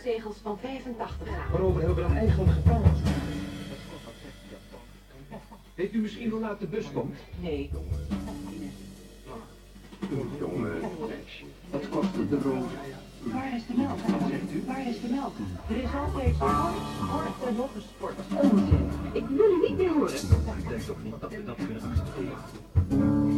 postzegels van 85 gaan. Waarover hebben we dan eigenlijk gepraat? Weet u misschien hoe laat de bus komt? Nee. Jongen, wat kostte de rood? Waar is de melk? Waar is de melk? Er is altijd sport en nog een sport. Onzin. Ik wil u niet meer horen. Ik denk toch niet dat we dat kunnen accepteren.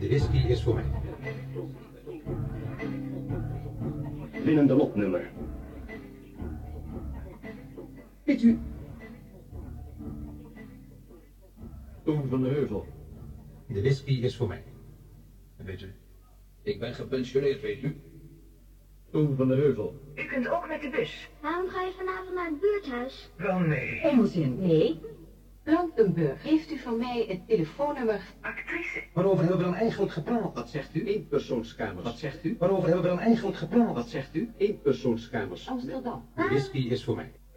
whisky is voor mij. Winnende lotnummer. Weet u, Toon van de Heuvel. De whisky is voor mij. weet u, ik ben gepensioneerd, weet u. Toon van de Heuvel. U kunt ook met de bus. Waarom ga je vanavond naar het buurthuis? Wel nee. Onzin, nee. Blankenburg, heeft u van mij het telefoonnummer? Actrice. Waarover hebben we dan eigenlijk gepraat? Wat zegt u? Eenpersoonskamers. Wat zegt u? Waarover hebben we dan eigenlijk gepraat? Wat zegt u? Eenpersoonskamers. Amsterdam. De whisky is voor mij.